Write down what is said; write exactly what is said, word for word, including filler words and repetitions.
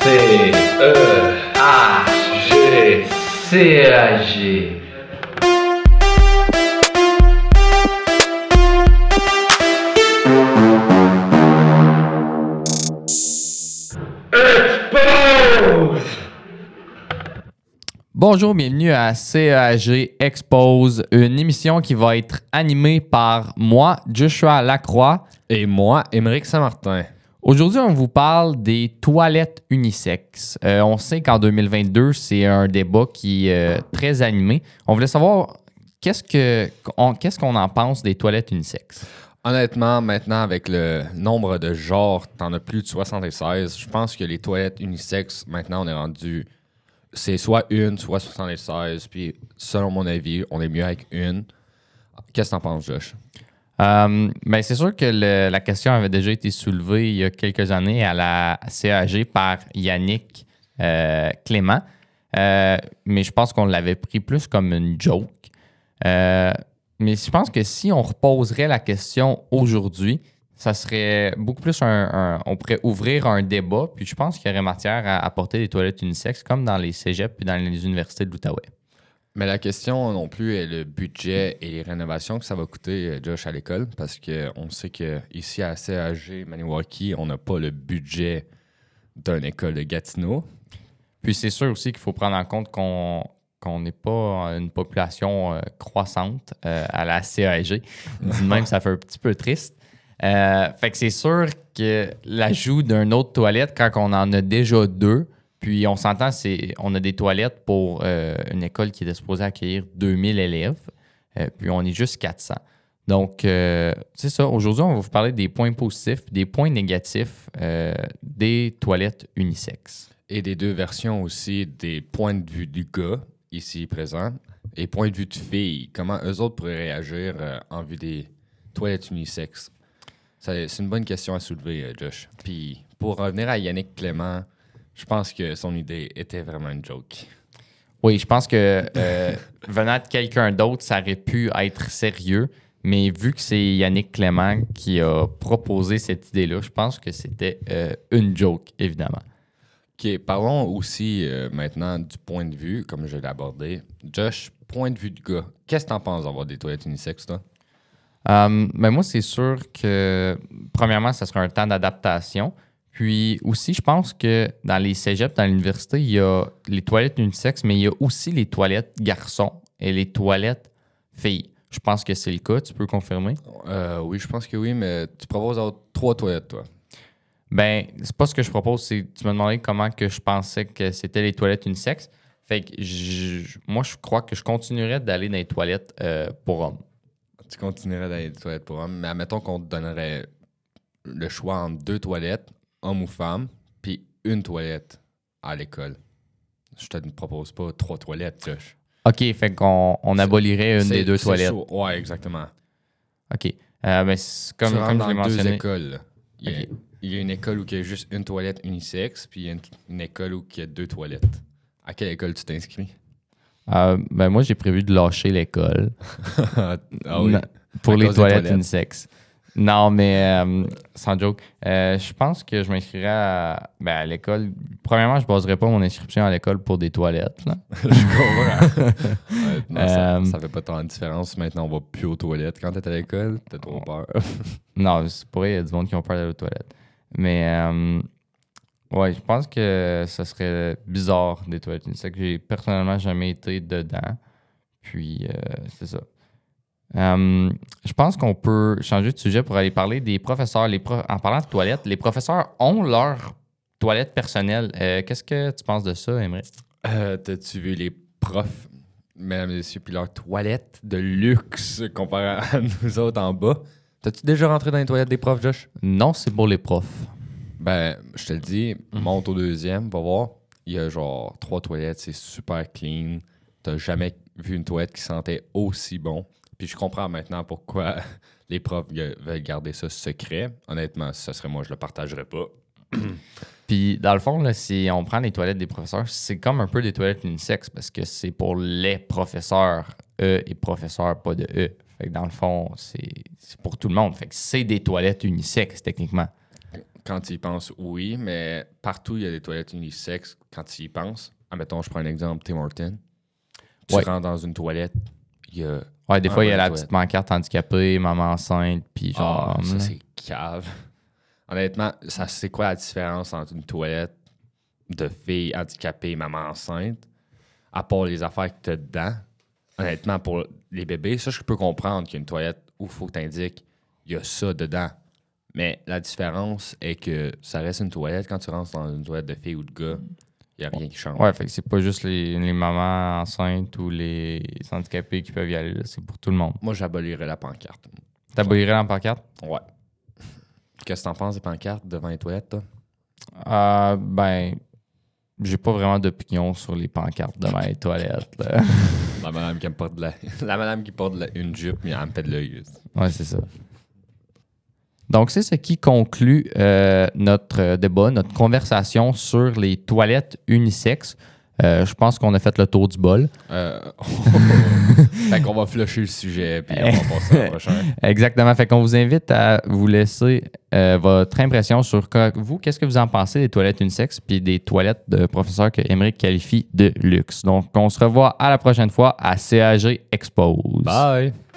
C E H G C H G. Expose! Bonjour, bienvenue à C E H G Expose, une émission qui va être animée par moi, Joshua Lacroix. Et moi, Émeric Saint-Martin. Aujourd'hui, on vous parle des toilettes unisexes. Euh, on sait qu'en deux mille vingt-deux, c'est un débat qui est euh, très animé. On voulait savoir qu'est-ce, que, on, qu'est-ce qu'on en pense des toilettes unisexes. Honnêtement, maintenant, avec le nombre de genres, t'en as plus de soixante-seize. Je pense que les toilettes unisexes, maintenant, on est rendu... C'est soit une, soit soixante-seize. Puis, selon mon avis, on est mieux avec une. Qu'est-ce que t'en penses, Josh? Euh, ben c'est sûr que le, la question avait déjà été soulevée il y a quelques années à la C A G par Yannick euh, Clément, euh, mais je pense qu'on l'avait pris plus comme une joke. Euh, mais je pense que si on reposerait la question aujourd'hui, ça serait beaucoup plus un, un... On pourrait ouvrir un débat, puis je pense qu'il y aurait matière à apporter des toilettes unisexes comme dans les cégeps et dans les universités de l'Outaouais. Mais la question non plus est le budget et les rénovations que ça va coûter, Josh, à l'école, parce qu'on sait qu'ici à C A G Maniwaki, on n'a pas le budget d'une école de Gatineau. Puis c'est sûr aussi qu'il faut prendre en compte qu'on qu'on n'est pas une population euh, croissante euh, à la C A G. Dit de même, ça fait un petit peu triste. Euh, fait que c'est sûr que l'ajout d'une autre toilette, quand on en a déjà deux, puis on s'entend, c'est, on a des toilettes pour euh, une école qui est supposée accueillir deux mille élèves, euh, puis on est juste quatre cents. Donc, euh, c'est ça. Aujourd'hui, on va vous parler des points positifs, des points négatifs euh, des toilettes unisexes. Et des deux versions aussi, des points de vue du gars, ici présent, et points de vue de filles. Comment eux autres pourraient réagir euh, en vue des toilettes unisexes? Ça, c'est une bonne question à soulever, euh, Josh. Puis, pour revenir à Yannick Clément, je pense que son idée était vraiment une joke. Oui, je pense que euh, venant de quelqu'un d'autre, ça aurait pu être sérieux, mais vu que c'est Yannick Clément qui a proposé cette idée-là, je pense que c'était euh, une joke, évidemment. OK, parlons aussi euh, maintenant du point de vue, comme je l'ai abordé. Josh, point de vue du gars, qu'est-ce que t'en penses d'avoir des toilettes unisexes, toi? Euh, ben moi, c'est sûr que, premièrement, ça sera un temps d'adaptation. Puis aussi, je pense que dans les cégeps, dans l'université, il y a les toilettes unisexes, mais il y a aussi les toilettes garçons et les toilettes filles. Je pense que c'est le cas, tu peux confirmer? Euh, oui, je pense que oui, mais tu proposes d'avoir trois toilettes, toi. Ben, c'est pas ce que je propose, c'est tu m'as demandé comment que je pensais que c'était les toilettes unisexes. Fait que je, moi, je crois que je continuerais d'aller dans les toilettes euh, pour hommes. Tu continuerais d'aller dans les toilettes pour hommes, mais admettons qu'on te donnerait le choix entre deux toilettes, homme ou femme, puis une toilette à l'école. Je te propose pas trois toilettes, Josh. OK, fait qu'on on abolirait une C'est- des deux c'est toilettes. chaud. Ouais, exactement. OK. Euh, ben, c'est comme, Tu rentres comme je dans l'ai deux mentionné. écoles. là. Il y, a, Ok. il y a une école où il y a juste une toilette unisexe, puis il y a une, une école où il y a deux toilettes. À quelle école tu t'inscris? Euh, ben, moi, j'ai prévu de lâcher l'école ah oui. Non, pour À les cause des toilettes toilettes. unisexes. Non, mais euh, sans joke, euh, je pense que je m'inscrirais à, ben, à l'école. Premièrement, je ne baserais pas mon inscription à l'école pour des toilettes. Là. Je comprends. Honnêtement, ça, Euh, ça fait pas tant de différence. Maintenant, on va plus aux toilettes. Quand t'es à l'école, t'as trop peur. Non, c'est pour vrai, il y a du monde qui ont peur d'aller aux toilettes. Mais, euh, ouais, je pense que ça serait bizarre des toilettes unisexes. J'ai personnellement jamais été dedans. Puis, euh, c'est ça. Euh, je pense qu'on peut changer de sujet pour aller parler des professeurs. Les pro- en parlant de toilettes, les professeurs ont leur toilette personnelle. Euh, qu'est-ce que tu penses de ça, Émeric? Euh, T'as-tu vu les profs, mesdames et messieurs, puis leurs toilettes de luxe comparé à nous autres en bas? T'as-tu déjà rentré dans les toilettes des profs, Josh? Non, c'est pour les profs. Ben, je te le dis, monte au deuxième, va voir. Il y a genre trois toilettes, c'est super clean. T'as jamais vu une toilette qui sentait aussi bon. Puis je comprends maintenant pourquoi les profs g- veulent garder ça secret. Honnêtement, si ce serait moi, je le partagerais pas. Puis, dans le fond, là, si on prend les toilettes des professeurs, c'est comme un peu des toilettes unisexes parce que c'est pour les professeurs, eux et professeurs, pas de eux. Fait que dans le fond, c'est, c'est pour tout le monde. Fait que c'est des toilettes unisexes, techniquement. quand tu y penses, oui, mais partout, il y a des toilettes unisexes quand tu y penses. Admettons, je prends un exemple, Tim Hortons. Tu Ouais. rentres dans une toilette, il y a... Ouais, des Ah, fois, il y a ouais, la toilette. petite pancarte handicapée, maman enceinte, puis genre. Ah, ça, hum, c'est cave. Honnêtement, ça, c'est quoi la différence entre une toilette de filles handicapées et maman enceinte, à part les affaires que tu as dedans? Honnêtement, pour les bébés, ça, je peux comprendre qu'il y a une toilette où il faut que tu indiques il y a ça dedans. Mais la différence est que ça reste une toilette. Quand tu rentres dans une toilette de filles ou de gars, il n'y a rien qui change. Ouais, fait que c'est pas juste les, les mamans enceintes ou les handicapés qui peuvent y aller, là, c'est pour tout le monde. Moi, j'abolirais la pancarte. T'abolirais la pancarte? Ouais. Qu'est-ce que t'en penses des pancartes devant les toilettes, toi? Euh, ben, j'ai pas vraiment d'opinion sur les pancartes devant les toilettes. Là. La madame qui porte de la... la madame qui porte de la... une jupe, mais elle me fait de l'œil. Ouais, c'est ça. Donc, c'est ce qui conclut euh, notre débat, notre conversation sur les toilettes unisexes. Euh, je pense qu'on a fait le tour du bol. Euh... fait qu'on va flusher le sujet, puis on va passer au prochain. Exactement. Fait qu'on vous invite à vous laisser euh, votre impression sur quoi- vous, qu'est-ce que vous en pensez des toilettes unisexes puis des toilettes de professeurs que Émeric qualifie de luxe. Donc, on se revoit à la prochaine fois à C A G Expose. Bye!